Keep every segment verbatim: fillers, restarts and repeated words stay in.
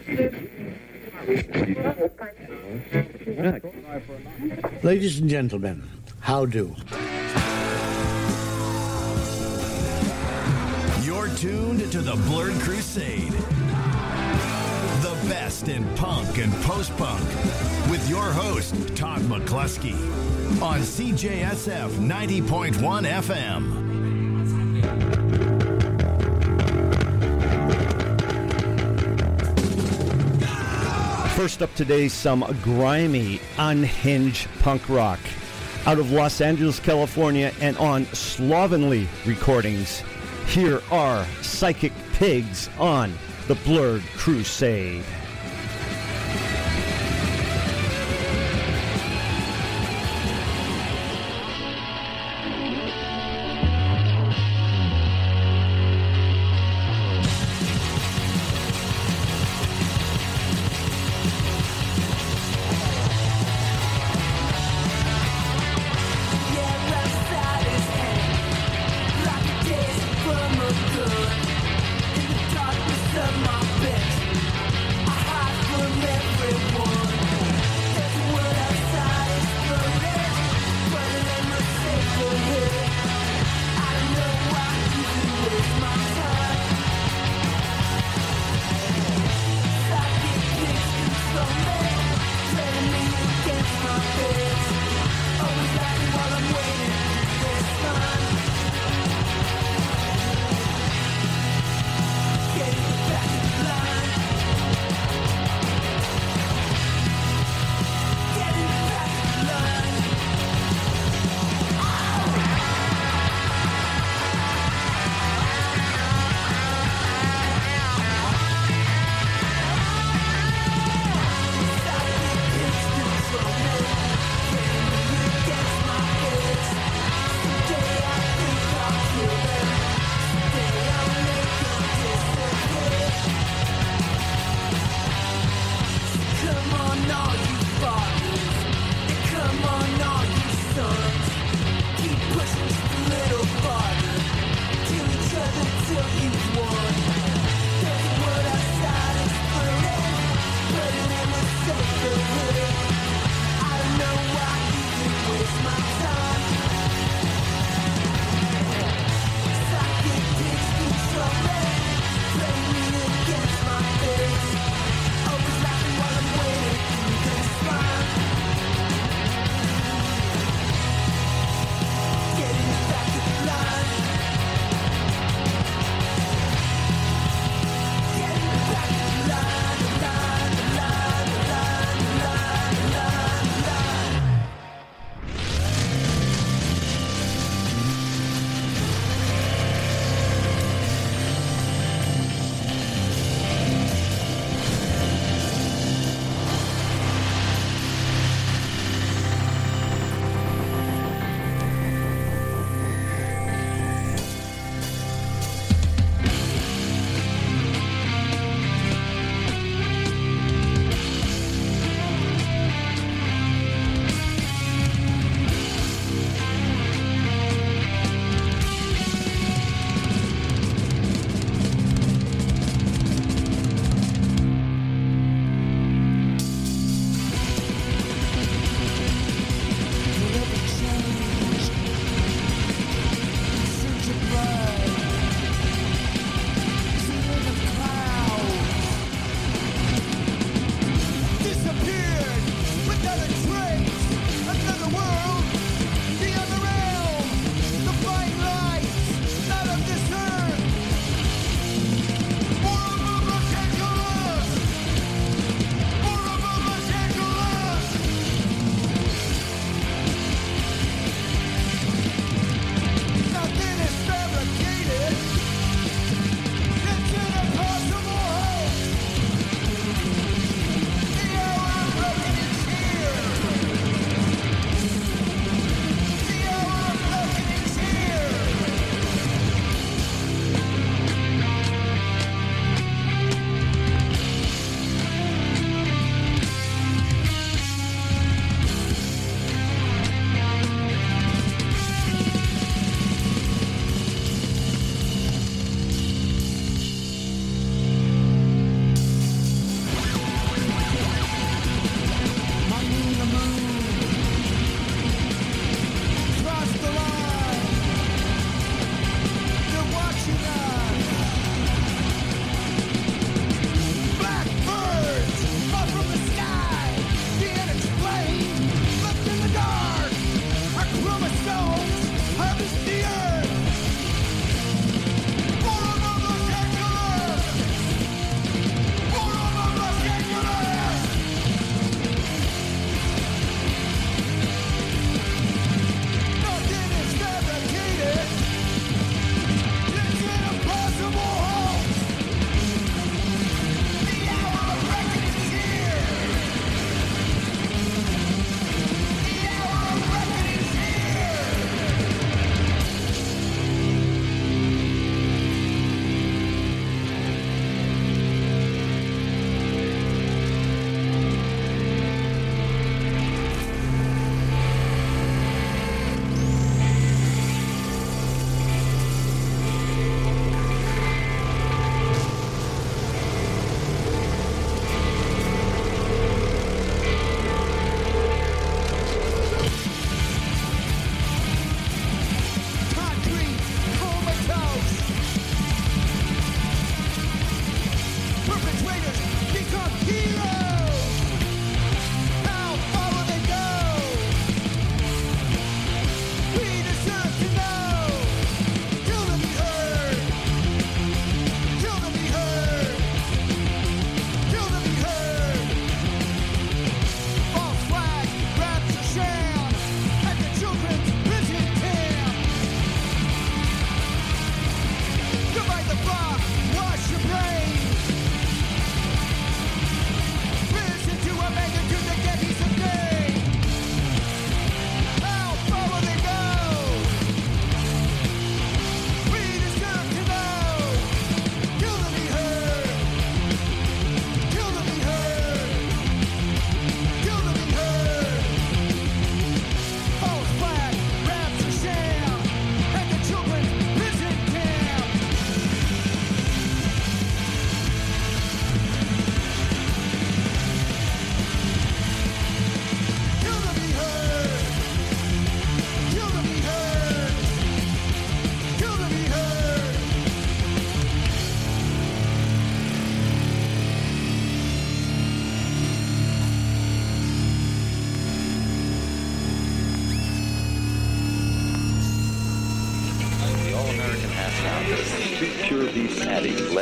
Ladies and gentlemen, how do? You're tuned to the Blurred Crusade. The best in punk and post-punk with your host, Todd McCluskey, on C J S F ninety point one F M. First up today, some grimy, unhinged punk rock. Out of Los Angeles, California, and on Slovenly Recordings, here are Psychic Pigs on the Blurred Crusade. In the darkness of my bed, I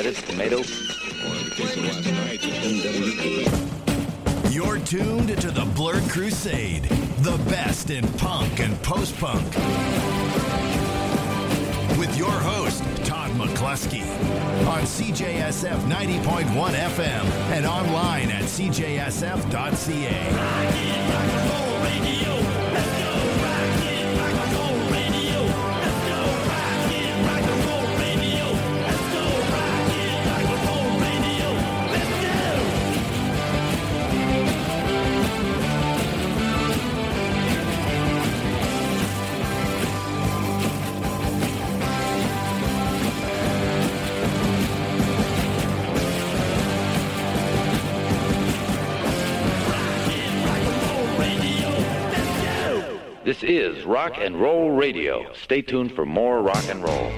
lettuce, tomato. You're tuned to the Blurred Crusade, the best in punk and post-punk. With your host, Todd McCluskey, on C J S F ninety point one F M and online at c j s f dot c a. This is Rock and Roll Radio. Stay tuned for more rock and roll.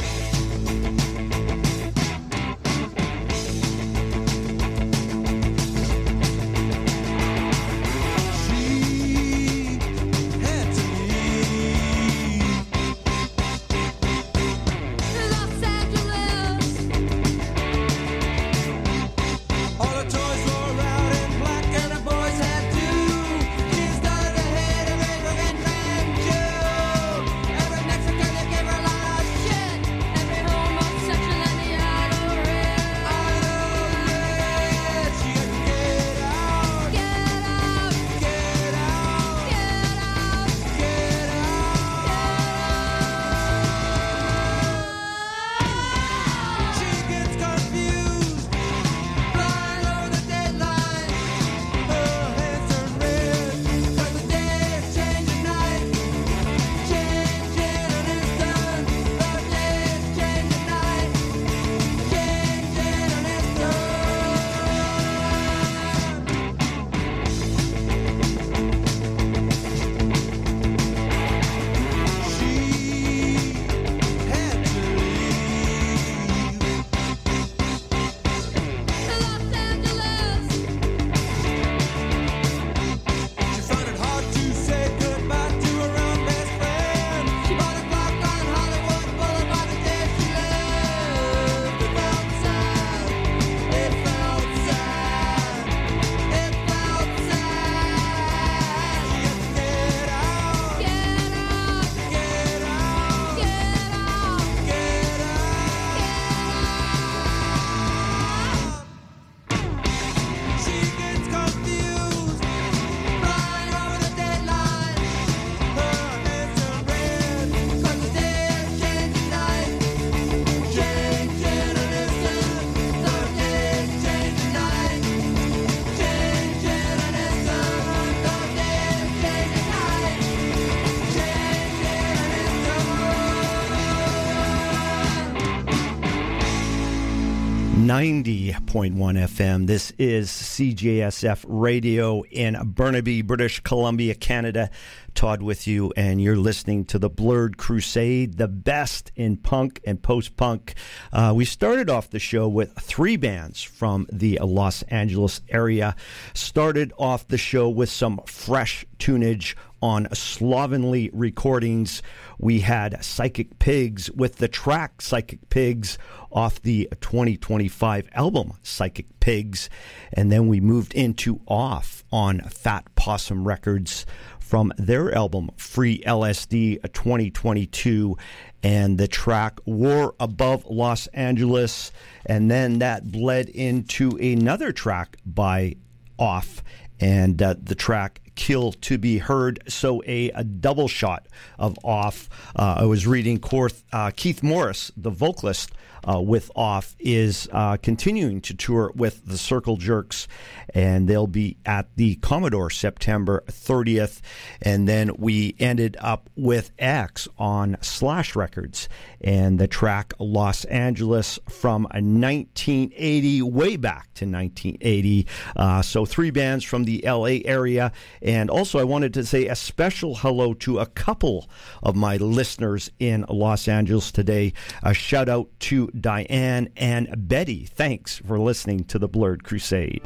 ninety point one F M. This is C J S F Radio in Burnaby, British Columbia, Canada. Todd with you, and you're listening to the Blurred Crusade, the best in punk and post-punk. Uh, we started off the show with three bands from the Los Angeles area. Started off the show with some fresh tunage on Slovenly Recordings. We had Psychic Pigs with the track Psychic Pigs off the twenty twenty-five album Psychic Pigs. And then we moved into Off on Fat Possum Records from their album Free L S D twenty twenty-two, and the track War Above Los Angeles. And then that bled into another track by Off, and uh, the track Kill to Be Heard. So a, a double shot of Off. Uh, I was reading Korth, uh, Keith Morris, the vocalist uh, with Off, is uh, continuing to tour with the Circle Jerks, and they'll be at the Commodore September thirtieth. And then we ended up with X on Slash Records and the track Los Angeles from nineteen eighty, way back to nineteen eighty. Uh, so three bands from the L A area. And also I wanted to say a special hello to a couple of my listeners in Los Angeles today. A shout out to Diane and Betty. Thanks for listening to the Blurred Crusade.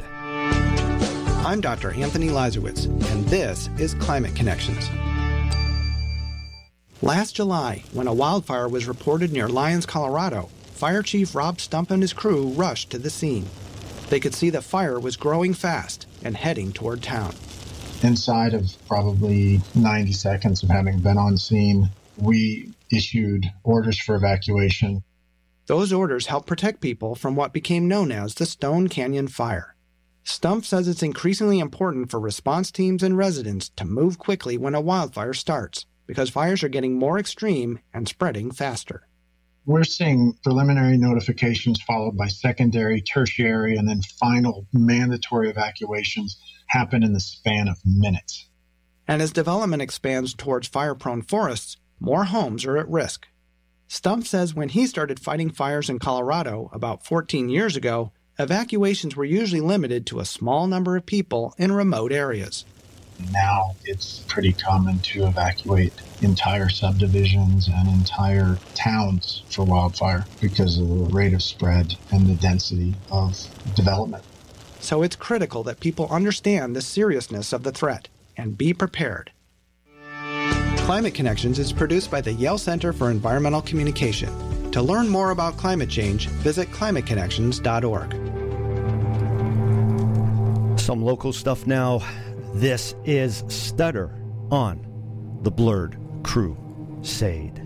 I'm Doctor Anthony Lazarowitz, and this is Climate Connections. Last July, when a wildfire was reported near Lyons, Colorado, Fire Chief Rob Stump and his crew rushed to the scene. They could see the fire was growing fast and heading toward town. Inside of probably ninety seconds of having been on scene, we issued orders for evacuation. Those orders helped protect people from what became known as the Stone Canyon Fire. Stump says it's increasingly important for response teams and residents to move quickly when a wildfire starts, because fires are getting more extreme and spreading faster. We're seeing preliminary notifications followed by secondary, tertiary, and then final mandatory evacuations happen in the span of minutes. And as development expands towards fire-prone forests, more homes are at risk. Stump says when he started fighting fires in Colorado about fourteen years ago, evacuations were usually limited to a small number of people in remote areas. Now it's pretty common to evacuate entire subdivisions and entire towns for wildfire because of the rate of spread and the density of development. So it's critical that people understand the seriousness of the threat and be prepared. Climate Connections is produced by the Yale Center for Environmental Communication. To learn more about climate change, visit climate connections dot org. Some local stuff now. This is Stutter on the Blurred Crusade.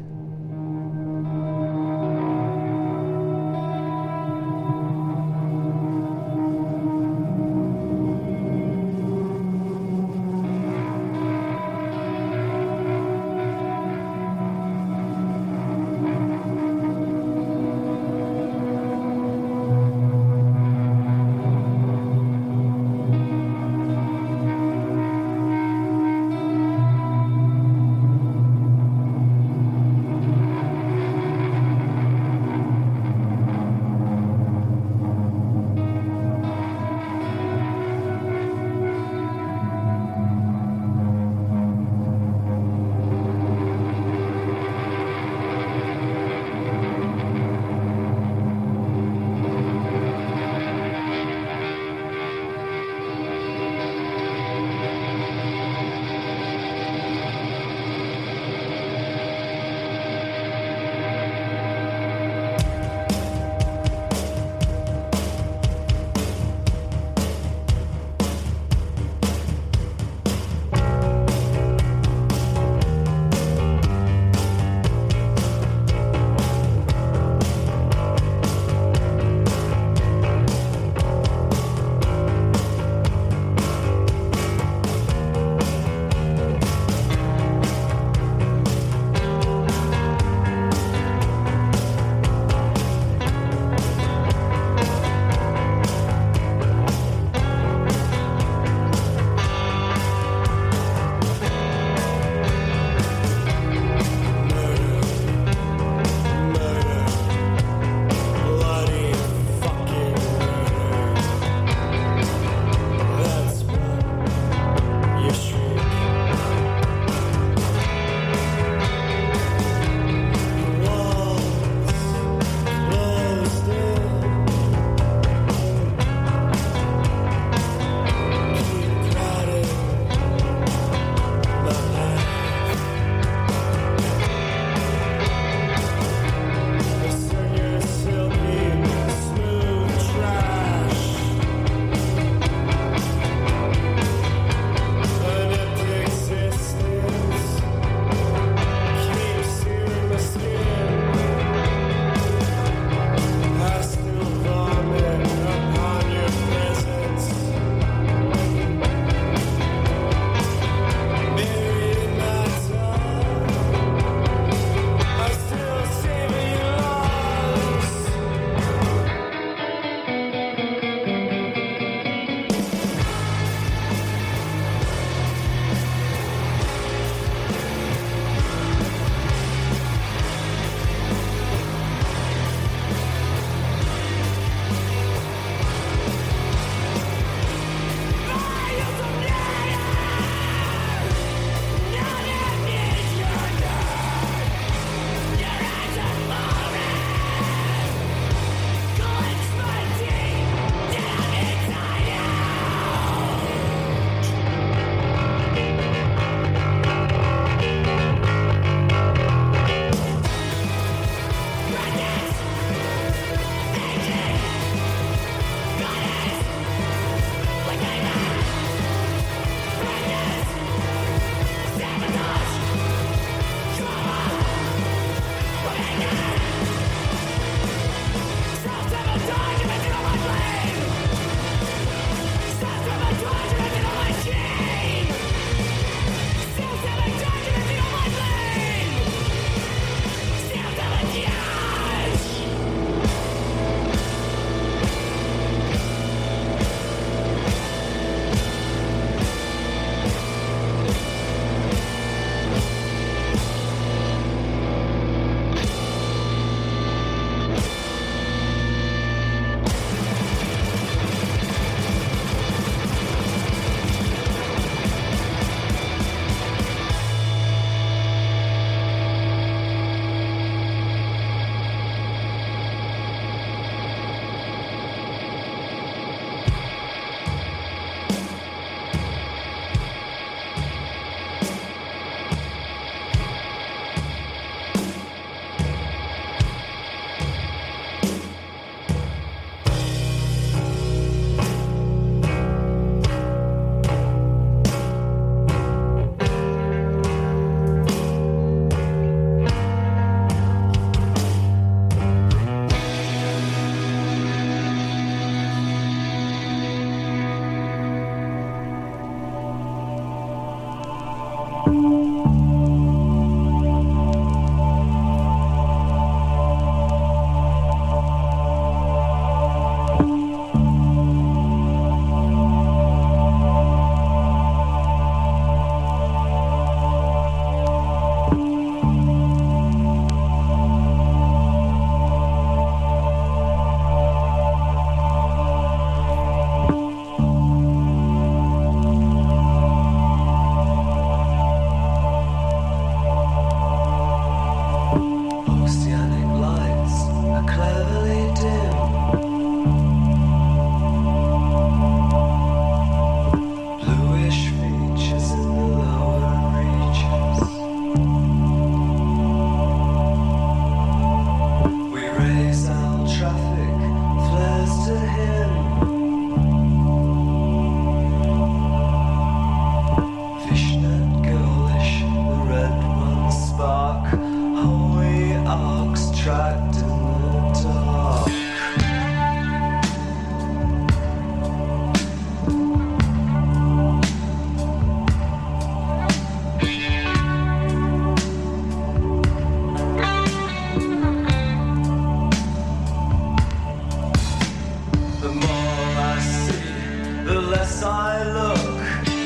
less I look.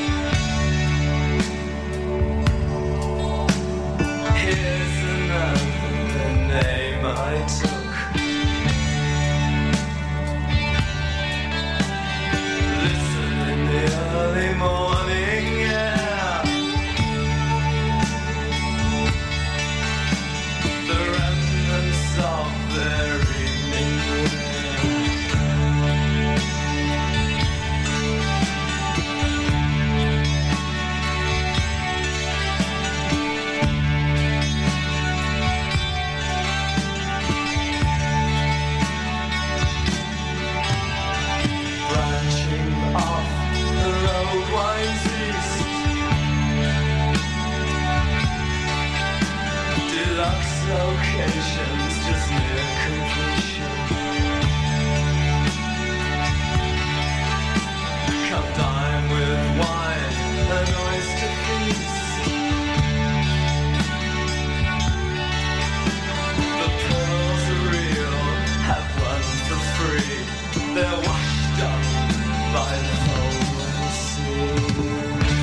Here's another name I took. Listen in the early morning, yeah. The remnants of their evening wear. Branching off, the road winds east. Deluxe locations just near completion. Come dine with wine and oyster feast. The pearls are real, have run for free. They're washed up by the foaming sea.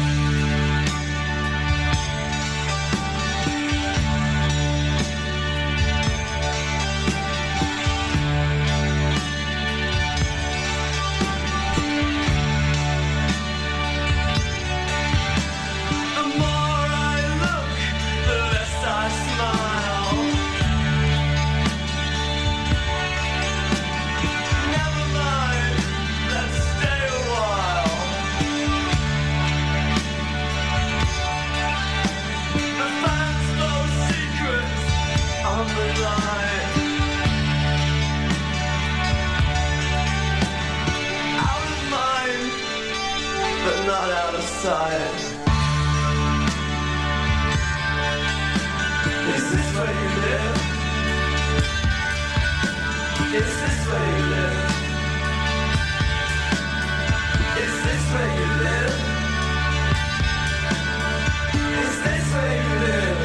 The more I look, the less I smile. Never mind, let's stay a while. The fans blow secrets on the line. Out of mind, but not out of sight. Is this where you live? Is this where you live? Is this where you live? Is this where you live?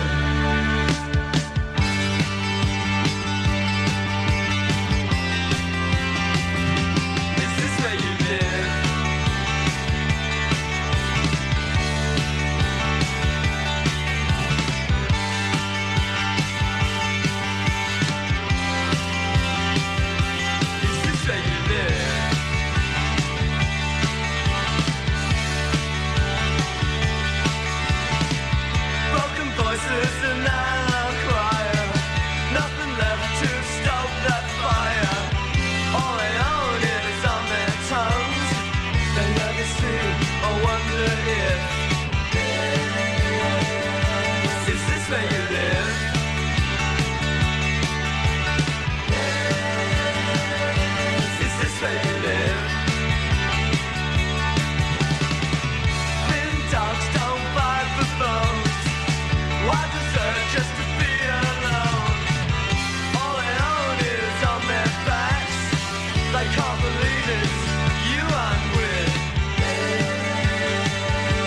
Is this where you live? Is this where you live? Broken voices and a choir. Nothing left to stoke that fire. All they own is on their tongues. They never see or wonder if. Is this where you live? Is this where you live? Thin dogs don't bite the bones. Why desert just to be alone? All they own is on their backs. They can't believe it's you I'm with.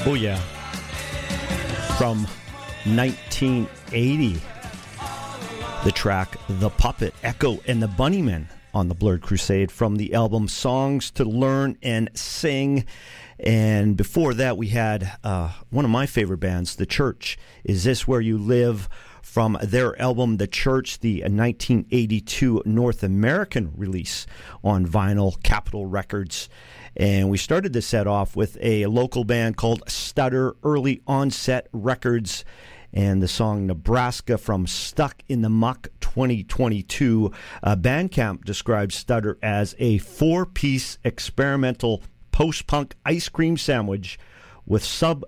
Oh, yeah. From nineteen eighty, the track The Puppet, Echo and the Bunnymen on the Blurred Crusade from the album Songs to Learn and Sing. And before that, we had uh, one of my favorite bands, The Church. Is This Where You Live? From their album The Church, the nineteen eighty-two North American release on vinyl, Capitol Records. And we started this set off with a local band called Stutter, Early Onset Records, and the song Nebraska from Stuck in the Muck twenty twenty-two. Uh, Bandcamp describes Stutter as a four-piece experimental post-punk ice cream sandwich with sub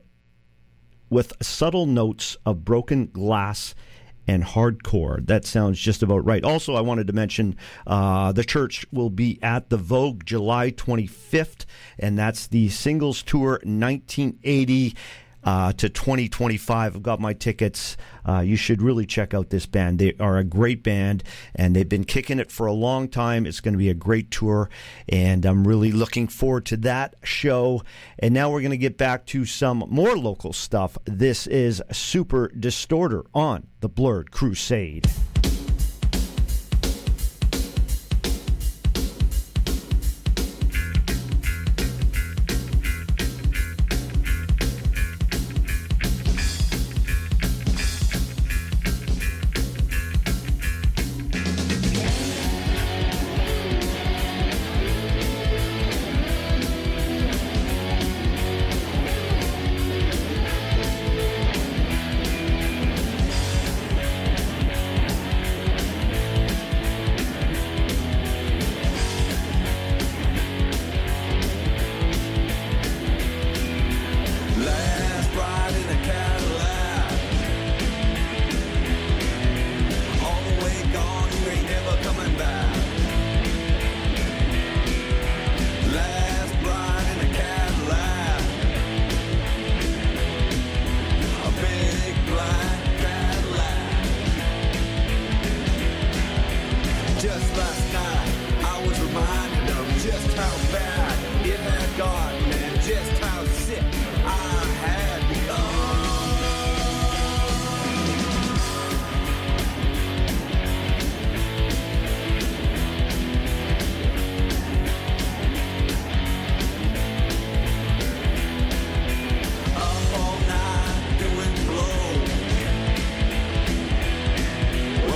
with subtle notes of broken glass and hardcore. That sounds just about right. Also, I wanted to mention uh, The Church will be at the Vogue July twenty-fifth, and that's the singles tour nineteen eighty uh, to twenty twenty-five. I've got my tickets. Uh, you should really check out this band. They are a great band, and they've been kicking it for a long time. It's going to be a great tour, and I'm really looking forward to that show. And now we're going to get back to some more local stuff. This is Super Distorter on the Blurred Crusade.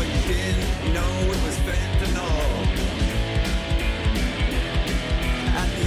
Know it was fentanyl.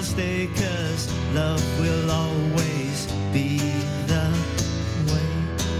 stay, 'cause love will always be the way.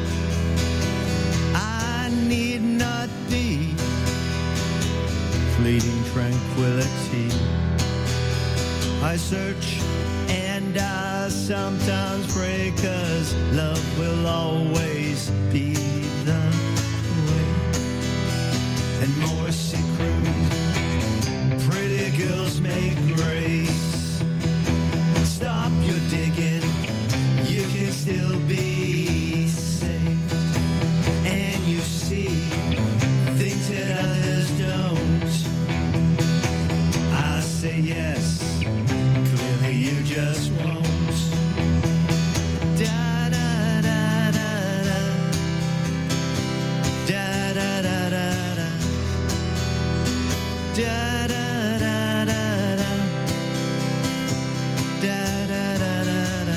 I need not be fleeting tranquility. I search and I sometimes pray, 'cause love will always be the way. And more secret, pretty girls make grace. Stop your digging, you can still be saved. And you see things that others don't. I say yes, clearly you just won't. Da da da da da. Da da da da da. Da da da da da. Da da da da da.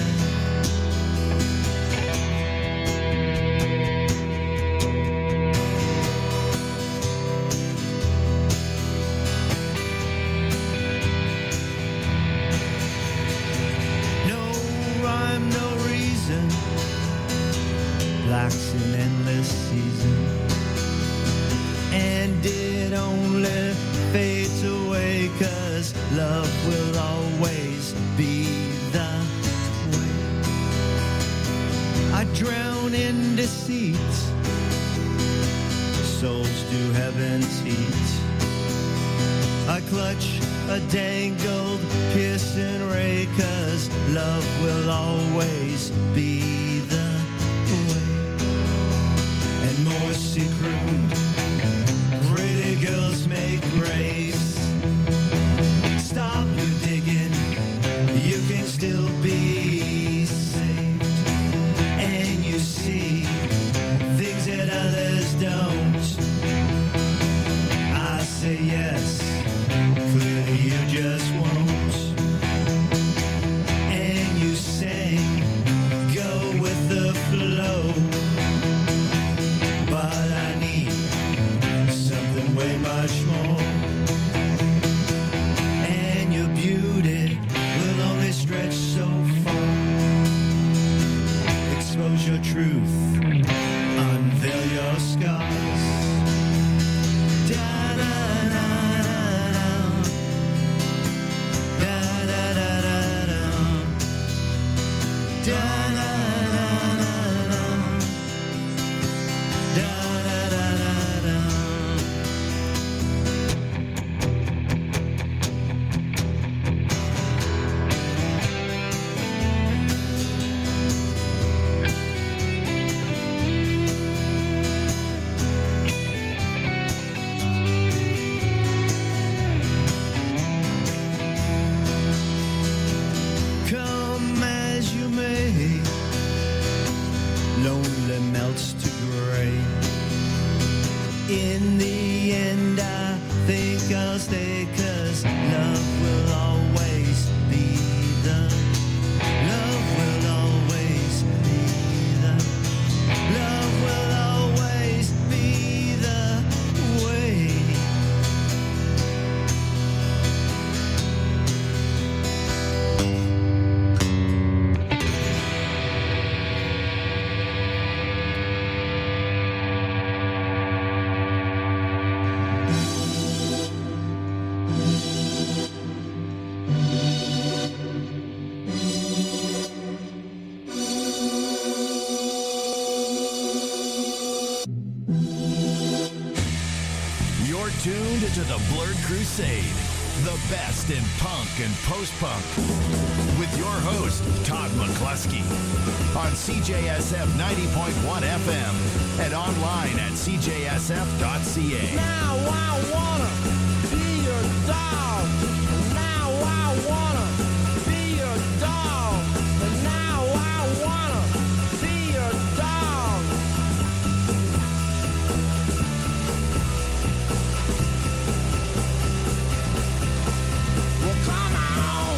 No rhyme, no reason. Life's an endless season, and it only fades away, 'cause love will always be the way. I drown in deceit, souls do heaven's heat. I clutch a dangled piercing ray, 'cause love will always be the way. And more secret, pretty girls make grace. Stop your digging, you can still be saved. And you see things that others don't. I say yes, clearly you just won't. And you say, go with the flow. But I need something way much more. And your beauty will only stretch so far. Expose your truth, unveil your scars. Da da da da da. Da da da da da. Da da da da da. Da da da da da. Come as you may, lonely melts to gray. In the end I think I'll stay, 'cause love will always be the. Love will always be the. Love will always be the way. You're tuned to the Blurred Crusade, the best in punk and post-punk, with your host, Todd McCluskey, on C J S F ninety point one F M and online at c j s f dot c a. Now I wanna be your dog. Now I wanna be your dog. And now I wanna be your dog. Well, come on.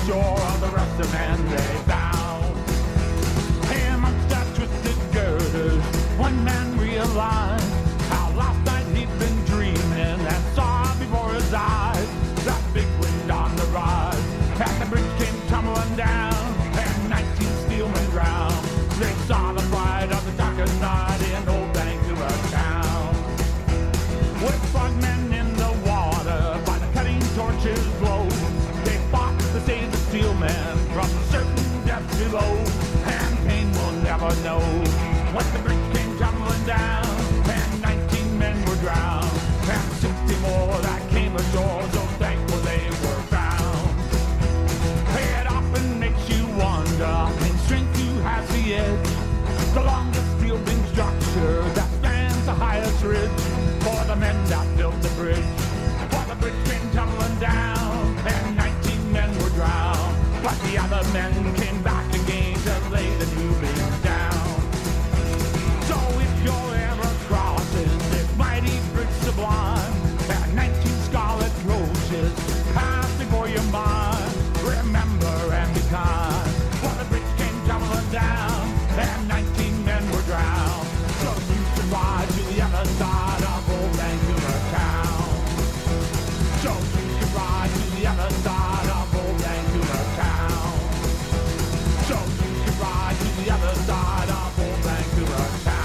shore of the Russia man they found. Hey, amongst that twisted girders, one man realized how last night he'd been dreaming and saw before his eyes that big wind on the rise. And the bridge came tumbling down, and nineteen steelmen drowned. They saw the pride of the darkest night in old Vancouver town. With frogmen in the water, by the cutting torches glow, they fought to save the steelmen from certain death below. And pain will never know. When the bridge came tumbling down, and nineteen men were drowned, and sixty more that came ashore, so thankful they were found. It often makes you wonder, in strength who has the edge, the longest steel beam structure that spans the highest ridge, for the men that built the bridge. For the bridge came tumbling down, and nineteen men were drowned, but the other men came back again to lay the new beams down. So if you're ever crossing this mighty bridge sublime, and nineteen scarlet roses pass before your mind, remember and be kind. For the bridge came tumbling down, and nineteen men were drowned, so you should ride to the other side of old Vancouver town. So you should ride to the other side of old Vancouver town. So you should ride to the other side of old Vancouver town.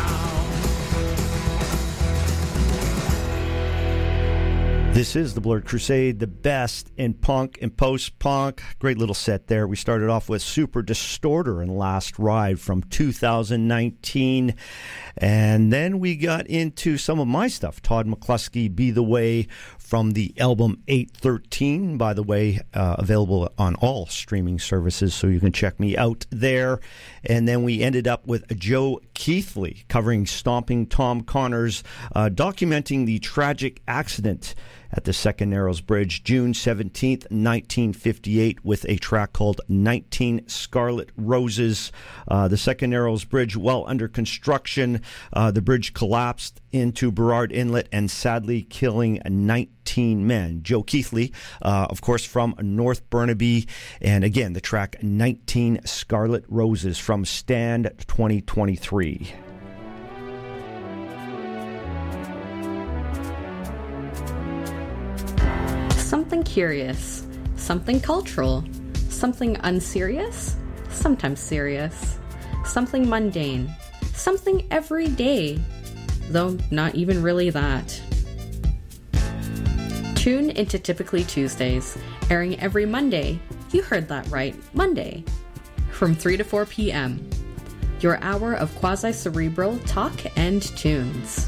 This is the Blurred Crusade, the best in punk and post-punk. Great little set there. We started off with Super Distorter and Last Ride from two thousand nineteen. And then we got into some of my stuff. Todd McCluskey, Be The Way, from the album eight thirteen, by the way, uh, available on all streaming services, so you can check me out there. And then we ended up with Joe Keithley covering Stomping Tom Connors, uh, documenting the tragic accident at the Second Narrows Bridge, June seventeenth, nineteen fifty-eight, with a track called nineteen Scarlet Roses. Uh, the Second Narrows Bridge, well under construction, uh, the bridge collapsed into Burrard Inlet and sadly killing nineteen men. Joe Keithley, uh, of course, from North Burnaby. And again, the track nineteen Scarlet Roses from Stand twenty twenty-three. Something curious, something cultural, something unserious, sometimes serious, something mundane, something everyday, though not even really that. Tune into Typically Tuesdays, airing every Monday. You heard that right, Monday, from three to four p.m. Your hour of quasi-cerebral talk and tunes.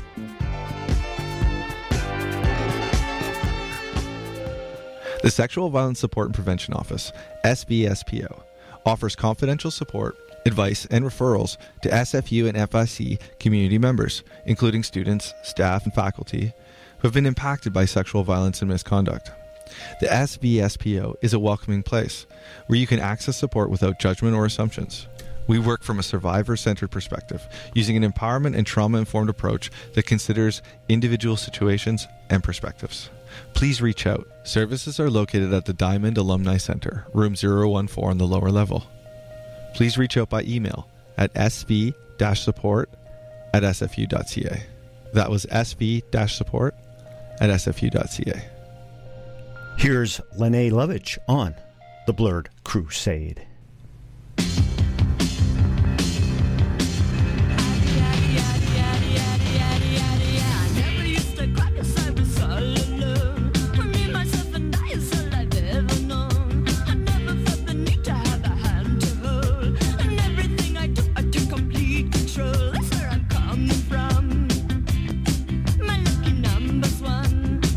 The Sexual Violence Support and Prevention Office, S V S P O, offers confidential support, advice, and referrals to S F U and F I C community members, including students, staff, and faculty who have been impacted by sexual violence and misconduct. The S V S P O is a welcoming place where you can access support without judgment or assumptions. We work from a survivor-centered perspective, using an empowerment and trauma-informed approach that considers individual situations and perspectives. Please reach out. Services are located at the Diamond Alumni Center, room zero one four on the lower level. Please reach out by email at s v dash support at s f u dot c a. That was s v dash support at s f u dot c a. Here's Lene Lovich on The Blurred Crusade.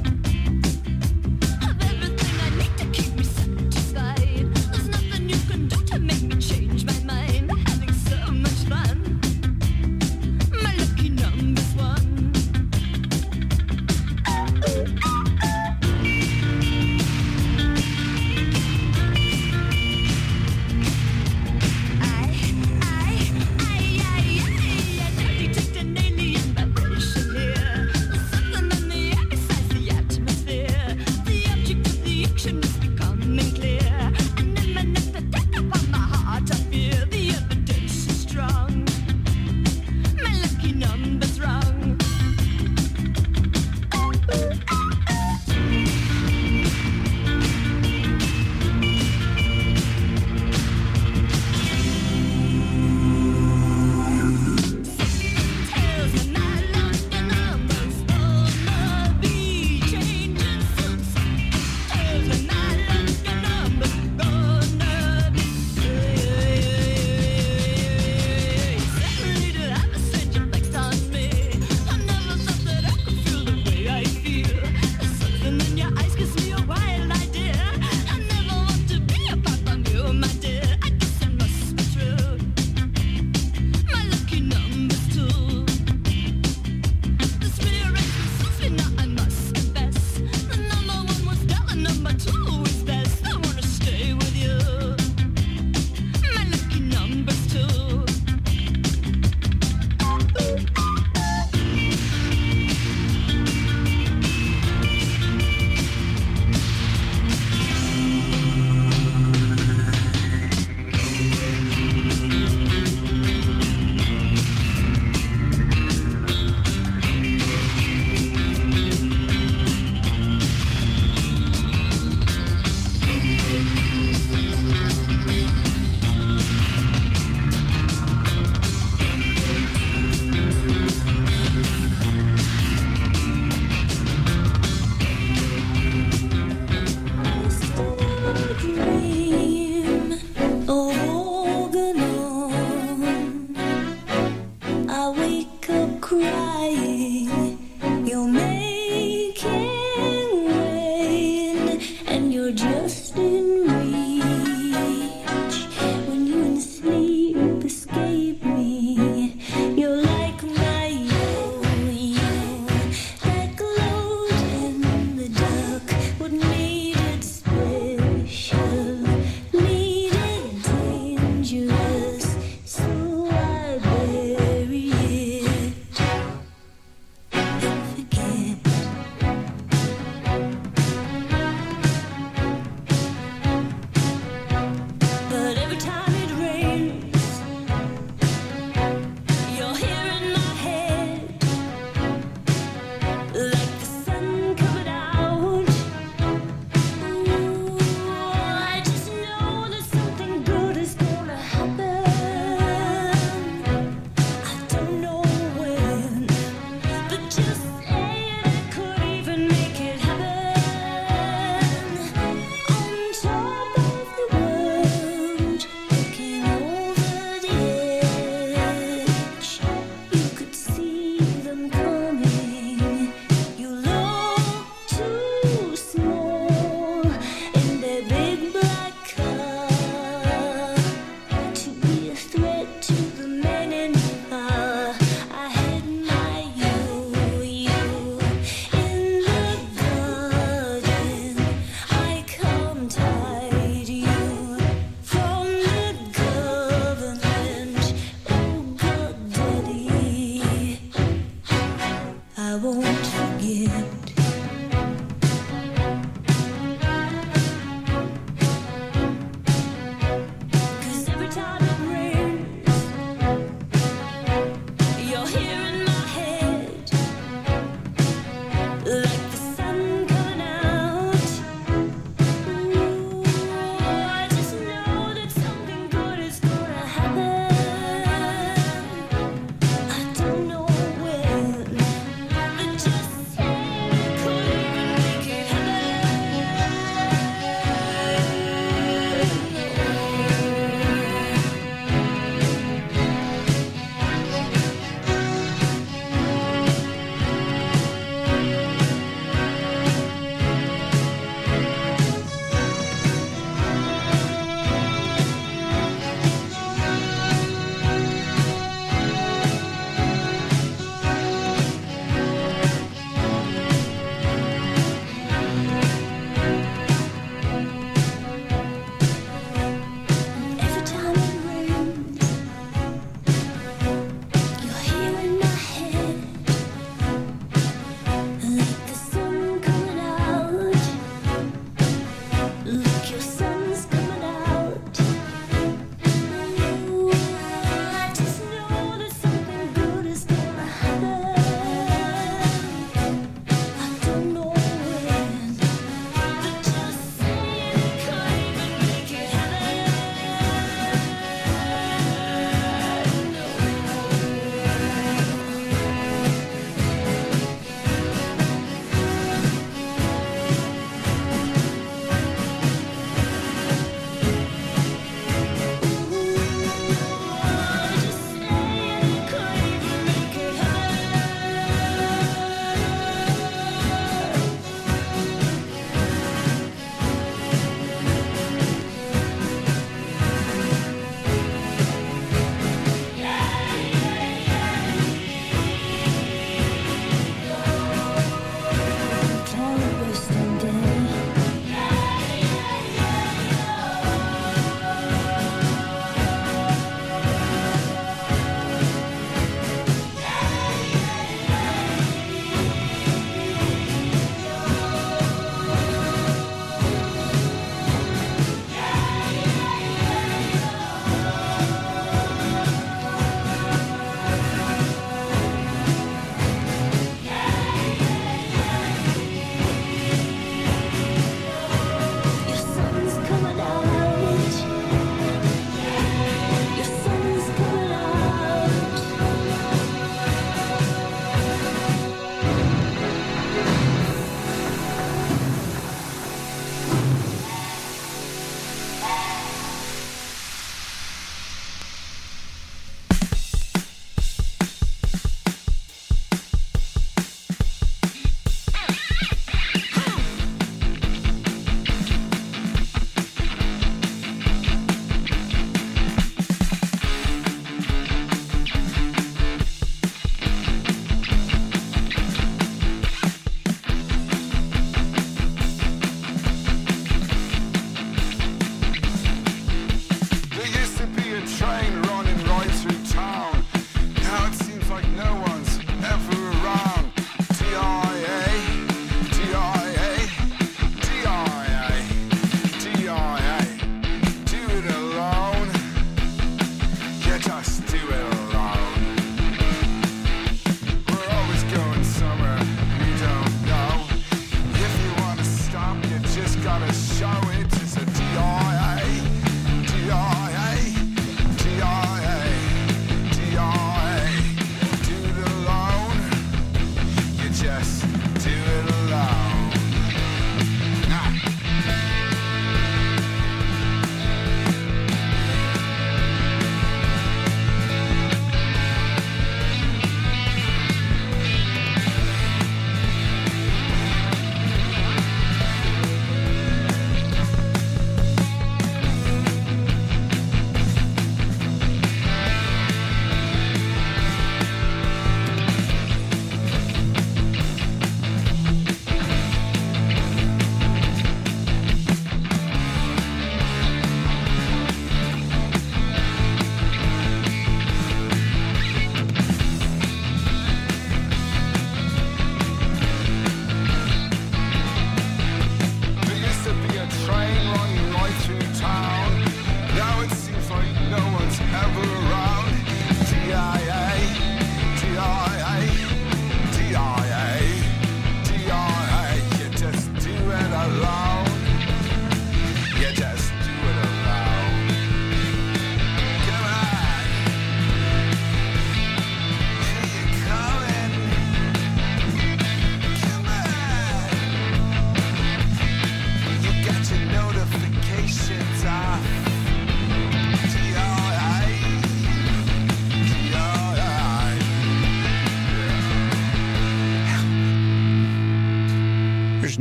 Keep me satisfied. There's nothing you can do.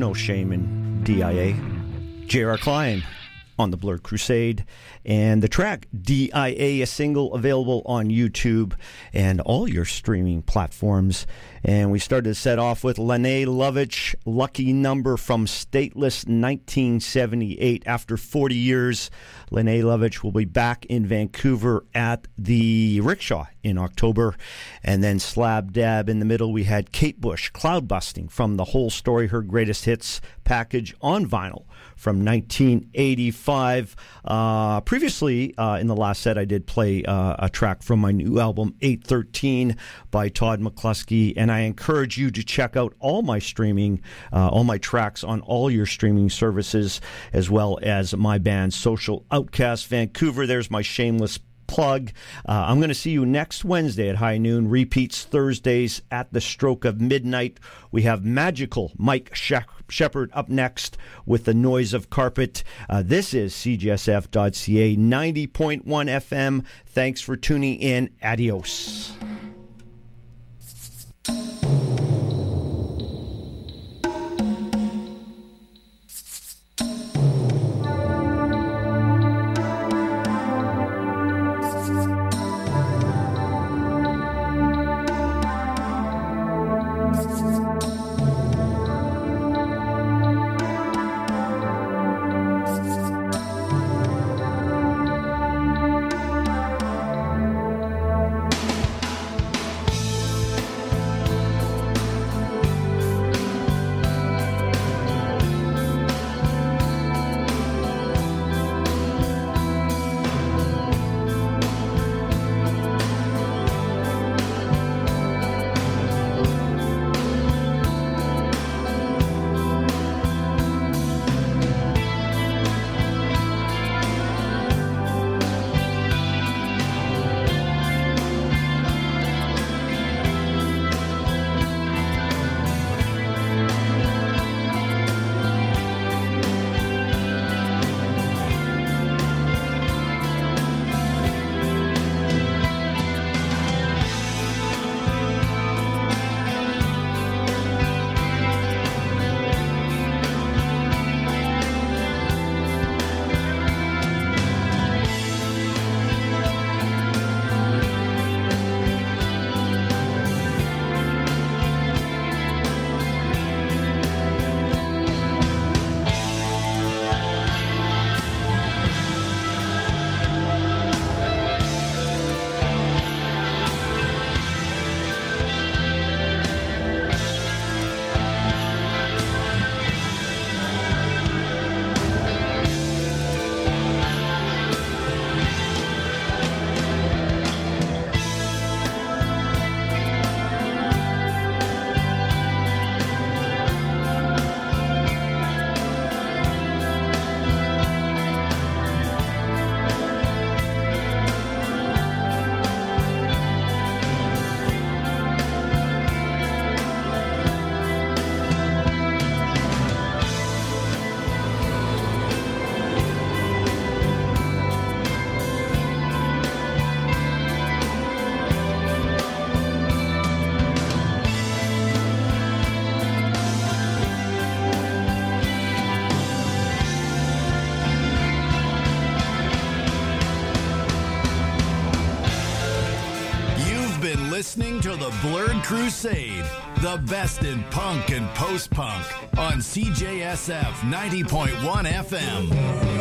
no shame in D I A. J R. Klein on the Blurred Crusade. And the track D I A, a single available on YouTube and all your streaming platforms. And we started to set off with Lene Lovich, Lucky Number from Stateless nineteen seventy-eight. After forty years, Lene Lovich will be back in Vancouver at the Rickshaw in October. And then slab dab in the middle, we had Kate Bush, Cloud Busting from The Whole Story, her greatest hits package on vinyl from nineteen eighty-five. Uh, previously, uh, in the last set, I did play uh, a track from my new album, eight thirteen, by Todd McCluskey. And I encourage you to check out all my streaming, uh, all my tracks on all your streaming services, as well as my band, Social Outcast Vancouver. There's my shameless plug. Uh, I'm going to see you next Wednesday at high noon. Repeats Thursdays at the stroke of midnight. We have magical Mike Shep- Shepard up next with The Noise of Carpet. Uh, this is C J S F dot C A ninety point one F M. Thanks for tuning in. Adios. Listening to the Blurred Crusade, the best in punk and post-punk on C J S F ninety point one F M.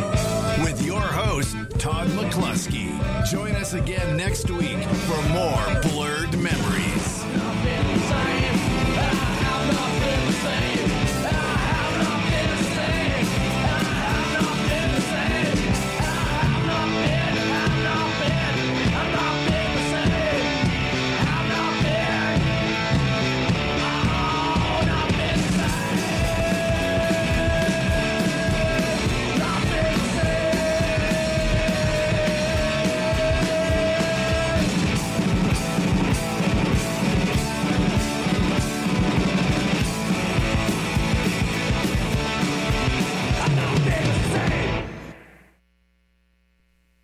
With your host, Todd McCluskey. Join us again next week for more Blurred Memories.